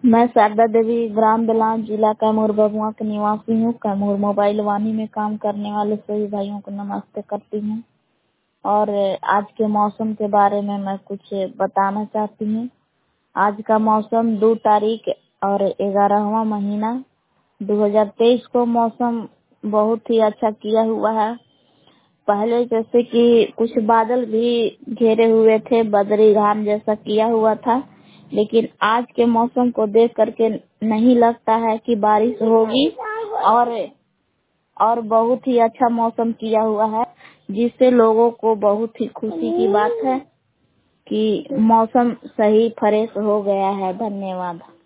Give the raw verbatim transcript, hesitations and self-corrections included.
मैं शारदा देवी ग्राम बिलास जिला कैमूर बबुआ की निवासी हूँ। कैमूर मोबाइल वाणी में काम करने वाले सभी भाइयों को नमस्ते करती हूँ। और आज के मौसम के बारे में मैं कुछ बताना चाहती हूँ। आज का मौसम दो तारीख और ग्यारहवां महीना दो हजार तेईस को मौसम बहुत ही अच्छा किया हुआ है। पहले जैसे कि कुछ बादल भी घेरे हुए थे, बदरी घाम जैसा किया हुआ था, लेकिन आज के मौसम को देख करके नहीं लगता है कि बारिश होगी। और और बहुत ही अच्छा मौसम किया हुआ है, जिससे लोगों को बहुत ही खुशी की बात है कि मौसम सही फ्रेश हो गया है। धन्यवाद।